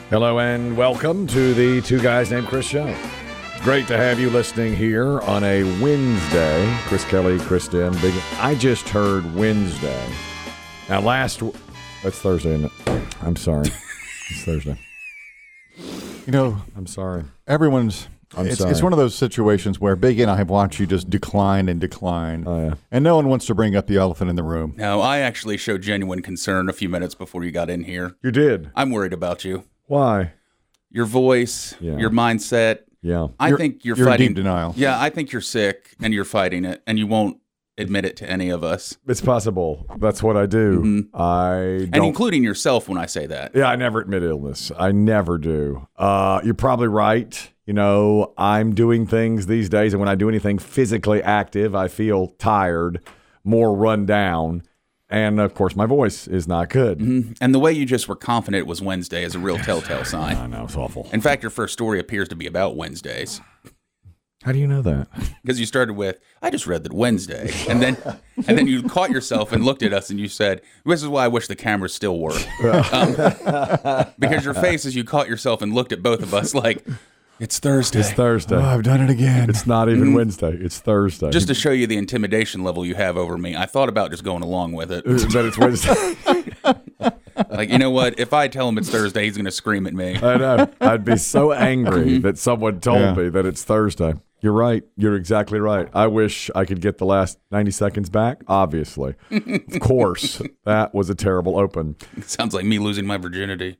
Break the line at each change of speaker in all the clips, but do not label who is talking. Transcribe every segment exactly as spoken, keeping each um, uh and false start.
Hello and welcome to the Two Guys Named Chris show. Great to have you listening here on a Wednesday. Chris Kelly, Chris Dim, Big. I just heard Wednesday. Now last, it's Thursday, isn't it? I'm sorry. It's Thursday.
You know,
I'm sorry.
Everyone's.
I'm
it's,
sorry.
it's one of those situations where Big and I have watched you just decline and decline,
Oh, yeah.
and no one wants to bring up the elephant in the room.
No, I actually showed genuine concern a few minutes before you got in here.
You did.
I'm worried about you.
Why?
Your voice,
Yeah.
your mindset.
Yeah.
I
You're-
think you're,
you're in
fighting
deep denial.
Yeah, I think you're sick and you're fighting it, and you won't admit it to any of us,
It's possible. That's what I do.
Mm-hmm.
I
and
don't.
including yourself when I say that.
Yeah, I never admit illness. I never do. Uh, you're probably right. You know, I'm doing things these days, and when I do anything physically active, I feel tired, more run down, and of course, my voice is not good.
Mm-hmm. And the way you just were confident it was Wednesday is a real telltale sign.
I know, it's awful.
In fact, your first story appears to be about Wednesdays.
How do you know that?
Because you started with, I just read that Wednesday. And then and then you caught yourself and looked at us and you said, this is why I wish the cameras still work. Um, because your face as you caught yourself and looked at both of us like, it's Thursday.
It's Thursday.
Oh, I've done it again.
It's not even Wednesday. It's Thursday.
Just to show you the intimidation level you have over me, I thought about just going along with it.
that it's Wednesday.
Like, you know what? If I tell him it's Thursday, he's going to scream at me.
I know. I'd be so angry that someone told
Yeah.
me that it's Thursday. You're right. You're exactly right. I wish I could get the last ninety seconds back, obviously. Of course. That was a terrible open.
It sounds like me losing my virginity.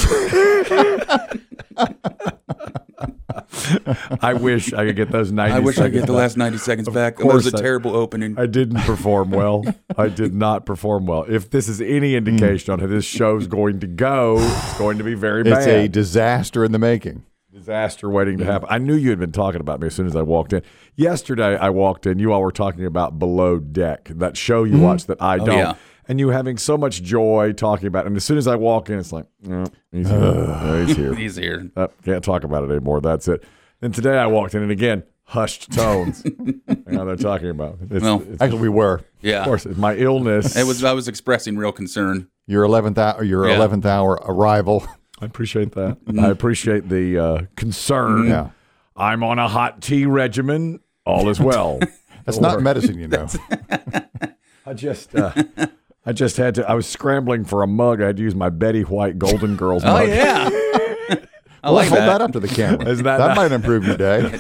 I wish I could get those ninety
I wish I
seconds
could get the
back.
last ninety seconds back. That was
course
a
I-
terrible opening.
I didn't perform well. I did not perform well. If this is any indication on how this show's going to go, it's going to be very bad.
It's a disaster in the making.
Disaster waiting to happen. I knew you had been talking about me as soon as I walked in. Yesterday, I walked in. You all were talking about Below Deck, that show you watch that I don't.
yeah.
And you having so much joy talking about it. And as soon as I walk in, it's like, oh, he's here. Oh, he's here.
He's here.
Oh, can't talk about it anymore. That's it. And today I walked in, and again, hushed tones. Now they're talking about it. It's,
Well,
it's,
Actually, we were.
Yeah.
of course, it's my illness.
It was. I was expressing real concern.
Your eleventh hour, your
Yeah.
eleventh hour arrival.
I appreciate that. I appreciate the uh, concern.
Yeah.
I'm on a hot tea regimen. All is well.
That's
Or-
not medicine, you know.
I just, uh, I just had to. I was scrambling for a mug. I had to use my Betty White Golden Girls
Oh
mug.
yeah. I
Well,
like
hold
that.
that up to the camera.
Isn't that
that
nice?
might improve your day.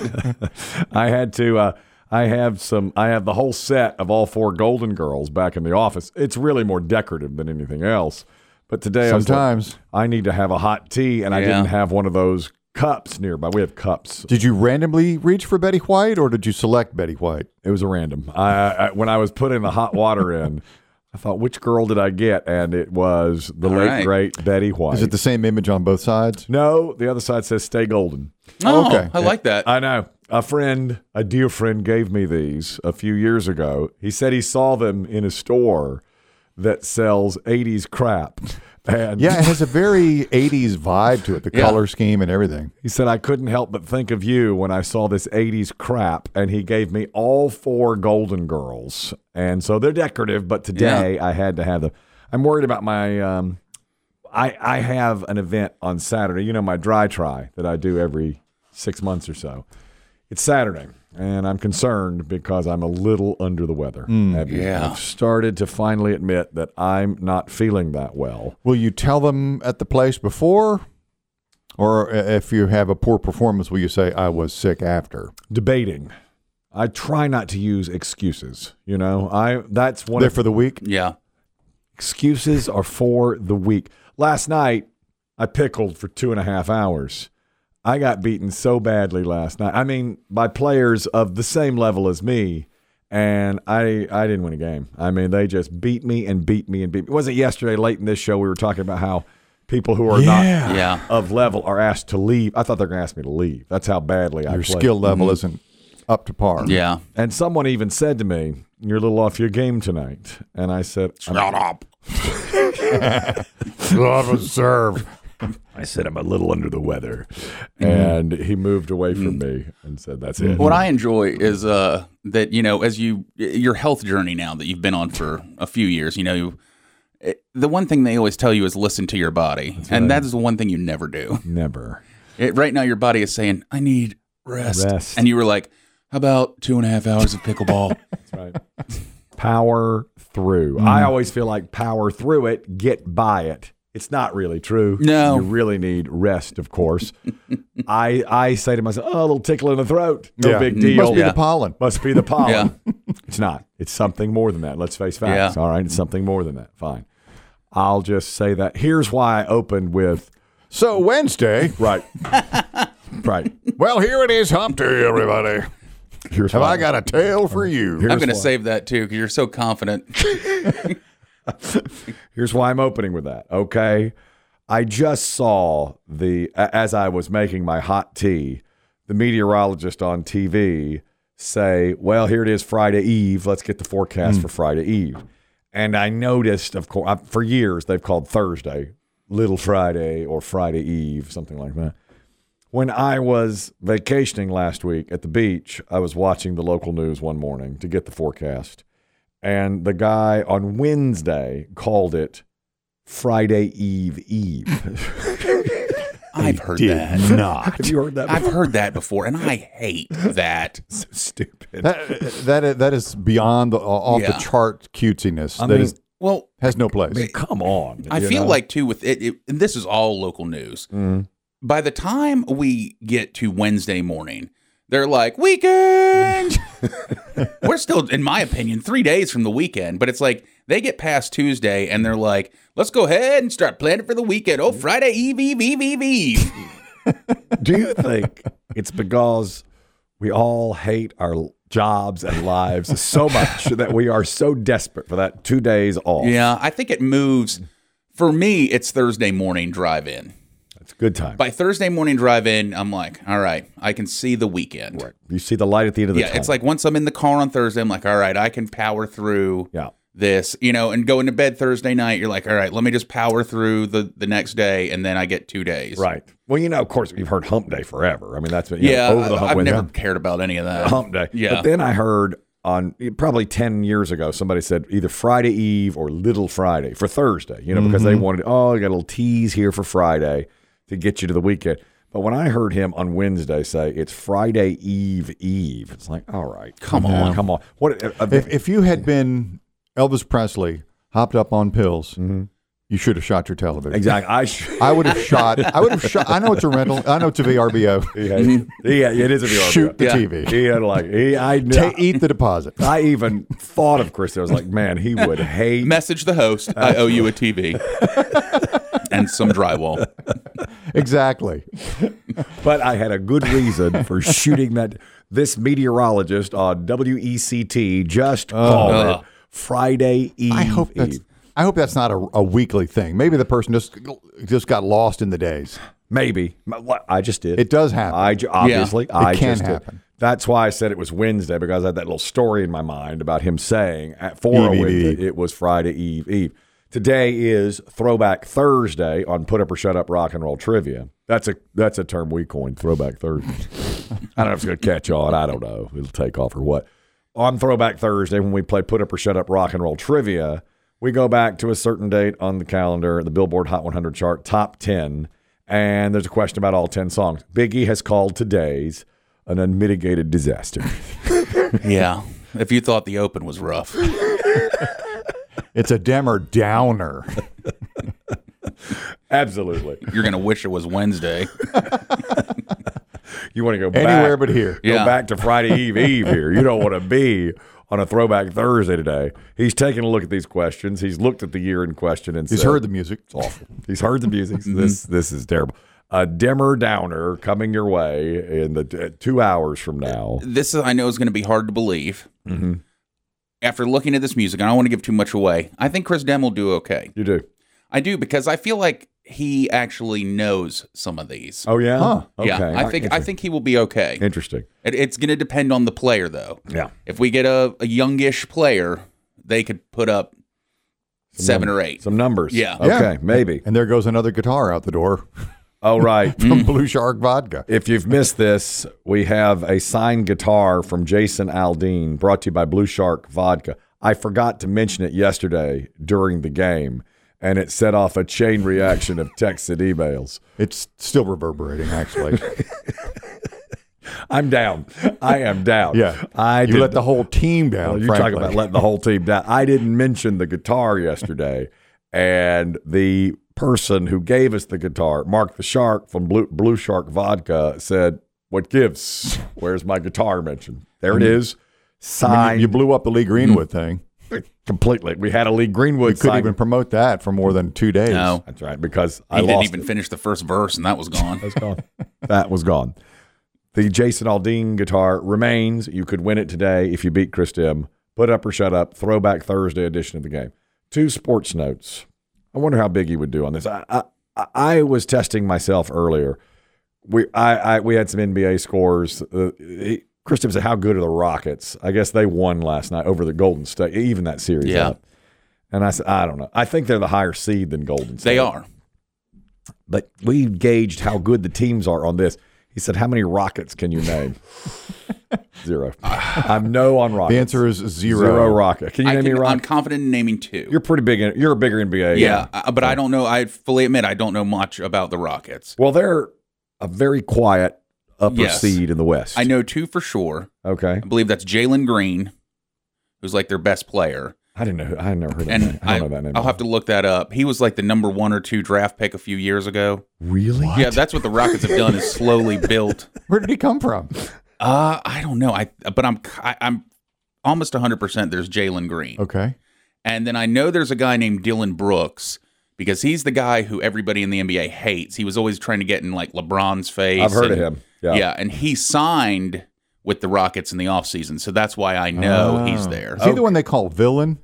I had to. Uh, I have some. I have the whole set of all four Golden Girls back in the office. It's really more decorative than anything else. But today, I was like,
Sometimes.
I need to have a hot tea, and I
Yeah.
didn't have one of those cups nearby. We have cups.
Did you randomly reach for Betty White, or did you select Betty White?
It was a random. I, I when I was putting the hot water in, I thought, which girl did I get? And it was the
All
late
right.
great Betty White.
Is it the same image on both sides?
No, the other side says "Stay Golden."
Oh,
Okay.
I like that.
I know. A friend, a dear friend, gave me these a few years ago. He said he saw them in a store that sells eighties crap. And
Yeah, it has a very eighties vibe to it, the
Yeah.
color scheme and everything.
he said, I couldn't help but think of you when I saw this eighties crap. And he gave me all four Golden Girls. And so they're decorative, but today I had to have them. I'm worried about my, um, I, I have an event on Saturday, you know, my dry try that I do every six months or so. It's Saturday, and I'm concerned because I'm a little under the weather. Abby.
yeah.
I've started to finally admit that I'm not feeling that well.
Will you tell them at the place before? Or if you have a poor performance, will you say, I was sick after?
Debating. I try not to use excuses. You know, I that's one
There
of
for the week?
Yeah.
excuses are for the weak. Last night, I pickled for two and a half hours. I got beaten so badly last night. I mean, by players of the same level as me, and I I didn't win a game. I mean, they just beat me and beat me and beat me. Wasn't it yesterday late in this show we were talking about how people who are
Yeah.
not
Yeah.
of level are asked to leave. I thought they were going to ask me to leave. That's how badly I
Your
played.
skill level isn't up to par.
Yeah.
And someone even said to me, "You're a little off your game tonight." And I said,
Shut up.
Love and serve.
I said, I'm a little under the weather. And he moved away from me and said, that's it.
What I enjoy is uh, that, you know, as you, your health journey now that you've been on for a few years, you know, It, the one thing they always tell you is listen to your body.
That's
and
right.
that is the one thing you never do.
Never.
It, right now, your body is saying, I need rest.
Rest.
And you were like, how about two and a half hours of pickleball?
That's right. Power through.
Mm.
I always feel like power through it, get by it. It's not really true.
No.
You really need rest, of course. I I say to myself, oh, a little tickle in the throat. No
Yeah.
big deal.
Must be
Yeah.
the pollen.
Must be the pollen.
Yeah.
It's not. It's something more than that. Let's face facts.
Yeah.
All right. It's something more than that. Fine. I'll just say that. Here's why I opened with,
So Wednesday.
right. right.
Well, here it is, hump day, everybody.
Here's
Have
why.
I got a tale for you?
Here's
I'm going to
why.
save that too because you're so confident.
Here's why I'm opening with that. Okay. I just saw the, a- as I was making my hot tea, the meteorologist on T V say, well, here it is Friday Eve. Let's get the forecast for Friday Eve. And I noticed, of course, for years they've called Thursday Little Friday or Friday Eve, something like that. When I was vacationing last week at the beach, I was watching the local news one morning to get the forecast. And the guy on Wednesday called it Friday Eve Eve.
I've heard
Did
that.
not.
Have you heard that
I've
before?
heard that before, and I hate that.
So stupid.
That, that, is, that is beyond the off
Yeah.
the chart cutesiness.
I
That
mean,
is
Well,
has no place.
I mean, come on.
I
you
feel
know?
like too with it, it, and this is all local news.
Mhm.
By the time we get to Wednesday morning, they're like weekend. We're still, in my opinion, three days from the weekend. But it's like they get past Tuesday and they're like, "Let's go ahead and start planning for the weekend." Oh, Friday Eve, Eve, Eve, Eve, Eve.
Do you think it's because we all hate our jobs and lives so much that we are so desperate for that two days off?
Yeah, I think it moves. For me, it's Thursday morning drive-in.
It's a good time.
By Thursday morning drive-in, I'm like, all right, I can see the weekend.
Right. You see the light at the end of the
Yeah,
tunnel.
it's like once I'm in the car on Thursday, I'm like, all right, I can power through
Yeah.
this, you know, and go into bed Thursday night. You're like, all right, let me just power through the, the next day, and then I get two days.
Right. Well, you know, of course, you've heard hump day forever. I mean, that's what, you
Yeah,
know, over the hump
I've
when-
never cared about any of that.
hump day.
Yeah.
But then I heard on probably ten years ago, somebody said either Friday Eve or Little Friday for Thursday, you know, because they wanted, oh, you got a little tease here for Friday to get you to the weekend. But when I heard him on Wednesday say it's Friday Eve Eve, it's like, all right, come on, come on. What uh,
if, if you had been Elvis Presley, hopped up on pills,
Mm-hmm.
you should have shot your television.
exactly? I sh-
I would have shot. I would have shot. I know it's a rental. I know it's a V R B O.
yeah, yeah, it is a V R.
Shoot the
Yeah.
T V.
He had like he, I,
Ta- eat the deposit.
I even thought of Chris. I was like, man, he would hate.
Message the host, I owe you a T V and some drywall.
Exactly.
But I had a good reason for shooting that. This meteorologist on W E C T just called
Ugh.
it Friday Eve.
I hope that's.
Eve.
I hope that's not a, a weekly thing. Maybe the person just just got lost in the days.
Maybe. I just did.
It does happen.
I ju- obviously I
It can
just did.
happen.
That's why I said it was Wednesday, because I had that little story in my mind about him saying at four
Eve,
oh
Eve,
that
Eve.
it was Friday Eve Eve. Today is Throwback Thursday on Put Up or Shut Up Rock and Roll Trivia. That's a that's a term we coined, Throwback Thursday. I don't know if it's going to catch on. I don't know. It'll take off or what. On Throwback Thursday, when we play Put Up or Shut Up Rock and Roll Trivia, we go back to a certain date on the calendar, the Billboard Hot one hundred chart, top ten, and there's a question about all ten songs. Biggie has called today's an unmitigated disaster.
Yeah. If you thought the open was rough.
It's a Demmer downer.
Absolutely.
You're going to wish it was Wednesday.
You want to go back,
Anywhere but here.
Go
Yeah.
back to Friday Eve Eve here. You don't want to be on a Throwback Thursday today. He's taken a look at these questions. He's looked at the year in question and
He's
said,
heard the music.
it's awful. He's heard the music. This this is terrible. A dimmer downer coming your way in the uh, two hours from now.
This is, I know is going to be hard to believe. Mm-hmm. After looking at this music, I don't want to give too much away. I think Chris Dem will do okay.
You do.
I do, because I feel like he actually knows some of these.
Oh yeah.
Huh.
Okay.
Yeah, I think I think he will be okay.
Interesting.
It, it's going to depend on the player, though.
Yeah.
If we get a, a youngish player, they could put up seven or eight.
Some numbers.
Yeah.
Okay.
Yeah.
Maybe.
And there goes another guitar out the door
Oh right.
from Blue Shark Vodka.
If you've missed this, we have a signed guitar from Jason Aldean, brought to you by Blue Shark Vodka. I forgot to mention it yesterday during the game. and it set off a chain reaction of texts and emails.
It's still reverberating, actually.
I'm down. I am down.
Yeah.
I
you
did,
let the whole team down.
well, you
frankly.
talk about letting the whole team down. I didn't mention the guitar yesterday, and the person who gave us the guitar, Mark the Shark from Blue, Blue Shark Vodka, said, "What gives? Where's my guitar mentioned? There it is.
I mean,
Signed."
you, you blew up the Lee Greenwood thing.
Completely. We had a Lee Greenwood
We couldn't
sign.
even promote that for more than two days.
No,
That's right, because
he
I
didn't
lost
even
it.
finish the first verse, and that was gone.
That's gone. That was gone. The Jason Aldean guitar remains. You could win it today if you beat Chris Dim. Put up or shut up. Throwback Thursday edition of the game. Two sports notes. I wonder how big he would do on this. I I, I was testing myself earlier. We I, I we had some N B A scores. Uh, he, Chris Dim said, "How good are the Rockets?" I guess they won last night over the Golden State. Even that series.
Yeah.
out. And I said, I don't know. I think they're the higher seed than Golden State.
They are.
But we gauged how good the teams are on this. He said, "How many Rockets can you name?" Zero. I'm no on Rockets.
The answer is zero.
Zero Rocket. Can you
I
name
can,
me a
I'm
Rocket?
confident in naming two.
You're pretty big. In, you're a bigger N B A.
yeah, uh, but I don't know. I fully admit I don't know much about the Rockets.
Well, they're a very quiet upper
Yes.
seed in the West.
I know two for sure.
Okay.
I believe that's Jalen Green, who's like their best player.
I didn't know. Who, I had never heard of that
And
name. I
I,
don't know that name.
I'll have to look that up. He was like the number one or two draft pick a few years ago.
Really?
Yeah, that's what the Rockets have done is slowly built.
Where did he come from?
Uh, I don't know. I but I'm I, I'm almost one hundred percent there's Jalen Green.
Okay.
And then I know there's a guy named Dylan Brooks because he's the guy who everybody in the N B A hates. He was always trying to get in like LeBron's face.
I've heard
and-
of him. Yeah.
Yeah, and he signed with the Rockets in the offseason, so that's why I know
Oh.
he's there.
Is he the one they call villain?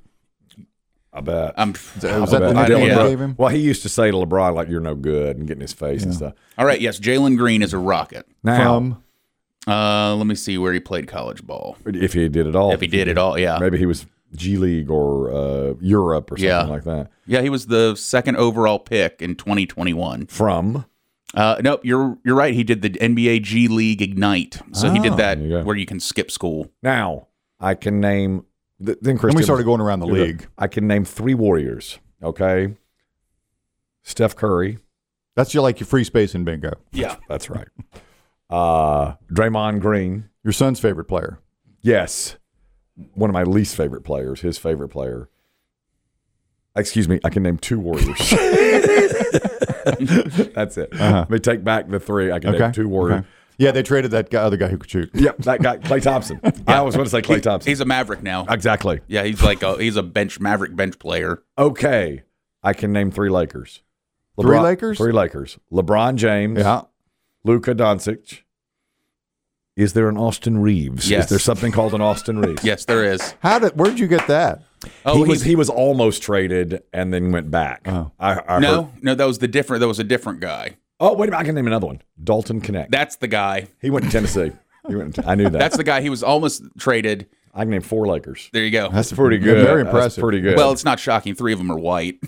I bet.
I'm,
Was
I
that the
bet.
nickname
I-
they
yeah.
gave him?
Well, he used to say to LeBron, like, "You're no good," and get in his face and stuff.
all right, yes, Jalen Green is a Rocket.
Now,
From
Uh, let me see where he played college ball.
if he did it all.
If he did it all, yeah.
Maybe he was G League or uh, Europe or something
Yeah.
like that.
Yeah, he was the second overall pick in twenty twenty-one.
From
Uh, nope, you're you're right. He did the N B A G League Ignite. So he
Oh,
did that
there you go.
where you can skip school.
now, I can name. Th- then Chris
Then we
Tim-
started going around the league.
I can name three Warriors. Okay, Steph Curry.
That's your like your free space in bingo.
Yeah.
That's right. Uh, Draymond Green.
Your son's favorite player.
Yes, one of my least favorite players. His favorite player. Excuse me. I can name two Warriors. That's it.
Uh-huh.
Let me take back the three. I can name
Okay.
two Warriors.
Okay. Yeah, they traded that guy, other guy who could shoot.
Yep, that guy, Klay Thompson. I always want to say Klay Thompson.
He's a Maverick now.
Exactly.
Yeah, he's like a, he's a bench Maverick bench player.
Okay, I can name three Lakers.
Three Lakers?
Three Lakers. LeBron James.
Yeah.
Luka Doncic. Is there an Austin Reeves?
Yes.
Is there something called an Austin Reeves?
Yes, there is.
How did? Where did you get that?
Oh,
he was
he's-
he was almost traded and then went back.
Oh.
I, I
no,
heard-
no, that was the different. That was a different guy.
Oh, wait a minute. I can name another one. Dalton Connect.
That's the guy.
he went to Tennessee. He went to, I knew that.
That's the guy. He was almost traded.
I can name four Lakers.
There you go.
That's
Pretty good.
Very
That's
impressive.
pretty good.
Well, it's not shocking. Three of them are white.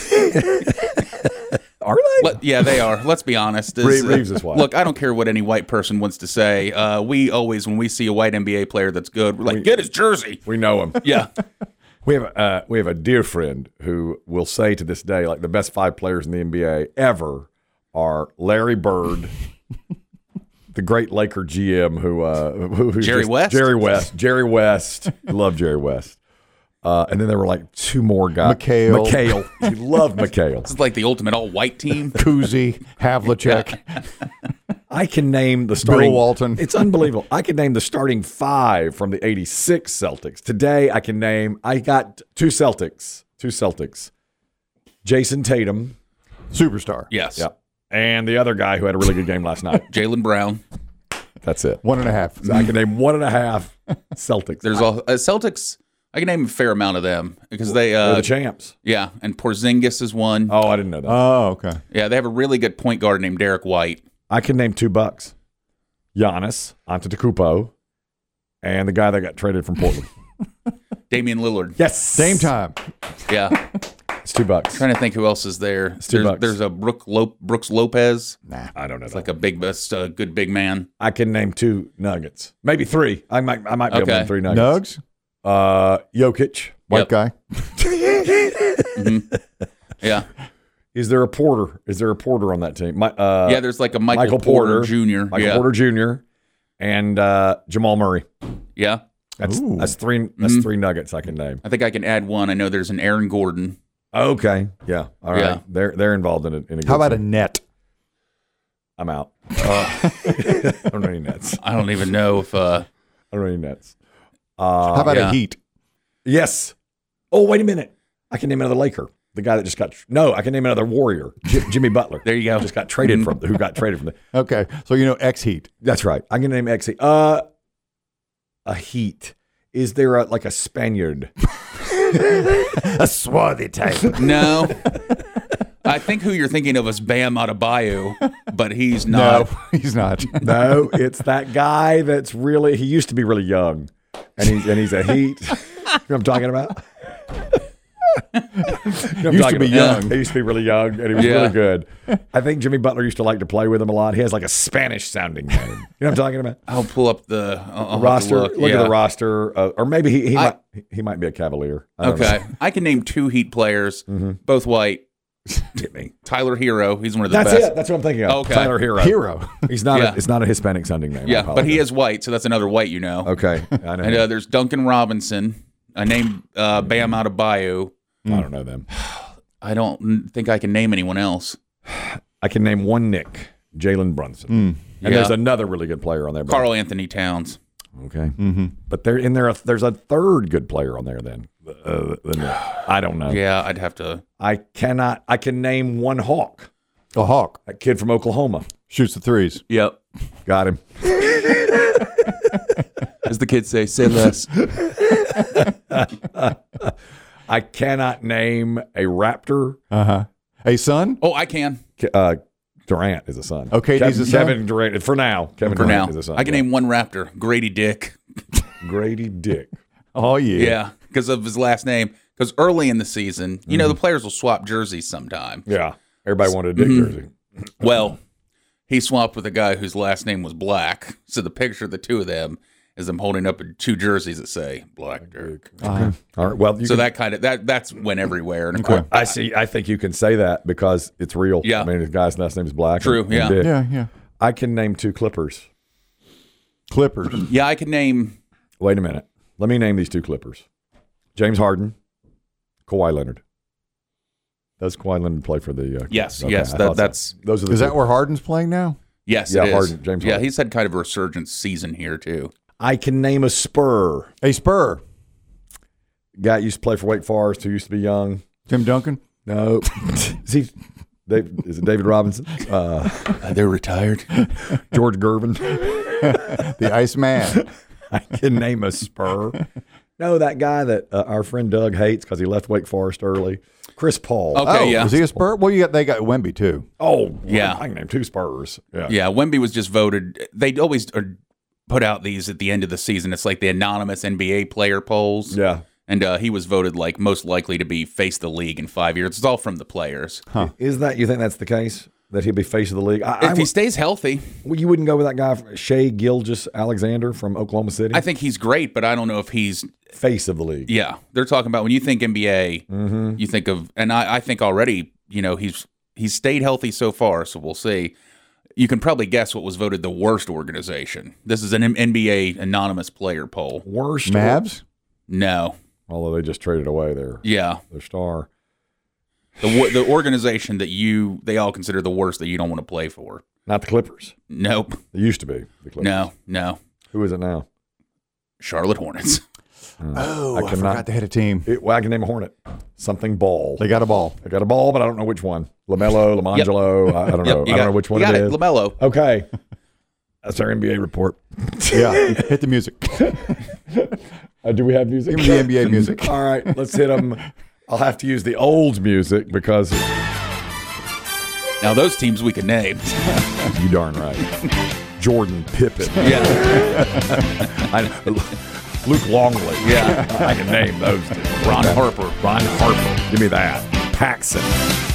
are they?
Let, yeah, they are. Let's be honest.
Re-
Is-
Reeves is white.
Look, I don't care what any white person wants to say. Uh, we always, when we see a white N B A player that's good, we're like, get his jersey.
We know him.
Yeah.
We have uh, we have a dear friend who will say to this day, like the best five players in the N B A ever are Larry Bird, the great Laker G M who uh, who who's
Jerry
just-
West?
Jerry West, Jerry West, you love Jerry West, uh, and then there were like two more guys,
McHale.
McHale, you love McHale.
It's like the ultimate all white team.
Kuzi, Havlicek.
I can name the starting.
Walton.
It's unbelievable. I can name the starting five from the eighty-six Celtics. Today, I can name. I got two Celtics. Two Celtics. Jason Tatum.
Superstar.
Yes.
Yep. And the other guy who had a really good game last night.
Jalen Brown.
That's it.
One and a half.
So I can name one and a half Celtics.
There's all uh, Celtics. I can name a fair amount of them because they,
They're
uh,
the champs.
yeah, and Porzingis is one.
Oh, I didn't know that.
Oh, okay.
Yeah, they have a really good point guard named Derek White.
I can name two Bucks. Giannis Antetokounmpo, and the guy that got traded from Portland.
Damian Lillard.
Yes.
Same time.
Yeah.
It's two Bucks.
Trying to think who else is there.
two
There's,
bucks.
there's a Brook Lo- Brooks Lopez.
Nah.
I don't know.
It's
that.
like a big, that's a good big man.
I can name two Nuggets. Maybe three. I might I might be able to
Okay.
name three Nuggets.
Nugs.
Uh, Jokic.
White
Yep.
guy.
Yeah.
Is there a Porter? Is there a Porter on that team? My, uh,
Yeah, there's like a Michael,
Michael
Porter,
Porter
Junior
Michael
yeah.
Porter Junior and uh, Jamal Murray.
Yeah.
That's
Ooh.
that's three. That's
Mhm.
three Nuggets I can name.
I think I can add one. I know there's an Aaron Gordon.
Okay, yeah, all right.
Yeah.
They're they're involved in it. In a
How
good
about a
team.
net?
I'm out. Uh, I don't know any nets.
I don't even know if uh
I don't know any nets. Uh,
How about
yeah.
a Heat?
yes. Oh, wait a minute. I can name another Laker. The guy that just got no. I can name another Warrior. J- Jimmy Butler.
there you go.
Just got traded from. Who got traded from the.
Okay, so you know ex Heat.
That's right. I can name X. Uh, a Heat. Is there a like a Spaniard?
A swarthy type.
No. I think who you're thinking of is Bam Adebayo, but he's
No,
not.
he's not.
No, it's that guy that's really. He used to be really young, and he's and he's a Heat. You know what I'm talking about? You know what I'm
Used to
talking
be
about?
young.
He used to be really young, and he was
Yeah.
really good. I think Jimmy Butler used to like to play with him a lot. He has like a Spanish sounding name. You know what I'm talking about?
I'll pull up the I'll, I'll have to
Roster.
Look,
Look
yeah.
at the roster, uh, or maybe he he
I-
might he might be a Cavalier. I don't
Okay.
know.
I can name two Heat players,
Mm-hmm.
both white.
Hit me.
Tyler Hero, he's one of the
That's
best.
it. That's what I'm thinking of.
Okay.
Tyler Hero.
Hero.
He's not.
Yeah.
A, it's not a Hispanic sounding name. I
Yeah, but he
apologize.
is white, so that's another white you know.
Okay. I know.
And uh, there's Duncan Robinson. I named uh, Bam Adebayo.
I don't know them.
I don't think I can name anyone else.
I can name one Nick, Jalen Brunson, and
Yeah.
there's another really good player on there. but-
Carl Anthony Towns.
Okay. Mm-hmm. But there in there, there's a third good player on there. Then uh, than Nick. I don't know.
Yeah, I'd have to.
I cannot. I can name one Hawk.
A Hawk.
That kid from Oklahoma.
Shoots the threes.
Yep.
Got him.
As the kids say, say less.
I cannot name a Raptor.
Uh huh. A son?
Oh, I can.
Ke- Uh, Durant is a son.
Okay,
Kev-
he's a son?
Kevin Durant. For now, Kevin
For
Durant
now,
is a son.
I can
yeah.
name one Raptor, Grady Dick.
Grady Dick.
Oh yeah.
Yeah, because of his last name. Because early in the season, you
Mm-hmm.
know, the players will swap jerseys sometime.
Yeah. Everybody wanted a
Mm-hmm.
Dick jersey.
Well, he swapped with a guy whose last name was Black. So the picture of the two of them is them holding up two jerseys that say Black Dirk.
All right. Well, you
So
can,
that kind of that that's went everywhere. And of course,
I see. I think you can say that because it's real.
Yeah.
I mean, the guy's last name is Black.
True,
and- and
yeah.
Dick.
Yeah, yeah.
I can name two Clippers.
Clippers.
yeah, I could name.
Wait a minute. Let me name these two Clippers. James Harden, Kawhi Leonard. Does Kawhi Leonard play for the? Uh,
Yes,
okay,
yes,
I
that-
thought so.
that's-
those are the
Is
two.
that where Harden's playing now?
Yes,
Yeah,
it is.
Harden, James
yeah,
Harden.
he's had kind of a resurgence season here too.
I can name a Spur.
A Spur.
Guy used to play for Wake Forest who used to be young.
Tim Duncan.
No, is he? Dave, is it David Robinson? Uh,
Uh, they're retired.
George Gervin.
The Iceman.
I can name a Spur. No, that guy that uh, our friend Doug hates because he left Wake Forest early. Chris Paul.
Okay,
oh,
yeah.
Was he a Spur? Well, you got they got Wemby too.
Oh,
Yeah.
I can name two Spurs. Yeah.
Yeah, Wemby was just voted. They always are, put out these at the end of the season. It's like the anonymous N B A player polls.
Yeah.
And uh, he was voted like most likely to be face of the league in five years. It's all from the players.
Is that you think that's the case? That he'll be face of the league? I,
If
I
he
would-
stays healthy,
well, you wouldn't go with that guy, Shea Gilgis Alexander from Oklahoma City?
I think he's great, but I don't know if he's.
face of the league.
Yeah, they're talking about when you think N B A,
Mm-hmm.
you think of, and I, I think already, you know, he's he's stayed healthy so far, so we'll see. You can probably guess what was voted the worst organization. This is an N B A anonymous player poll.
Worst.
Mavs.
No,
Although they just traded away their,
yeah,
their star.
the wor- the organization that you they all consider the worst that you don't want to play for.
Not the Clippers.
Nope,
They used to be the Clippers.
no, no.
Who is it now?
Charlotte Hornets.
Oh,
I
I,
cannot-
forgot they had a team.
It, well, I can name a Hornet. Something Ball.
They got a ball.
I got a ball, but I don't know which one. LaMelo, Lamangelo. I, I don't know.
Yep, you
I
got,
don't know which one
you got
it
it.
is.
LaMelo.
Okay. That's our N B A report.
Yeah, hit the music.
Uh, do we have music?
Give me the N B A music.
All right, let's hit them. I'll have to use the old music because
Now those teams we can name.
you darn right. Jordan Pippen.
Yeah,
I, Luke Longley.
yeah.
I can name those two.
Ron Harper.
Ron Harper. Give me that. Paxson.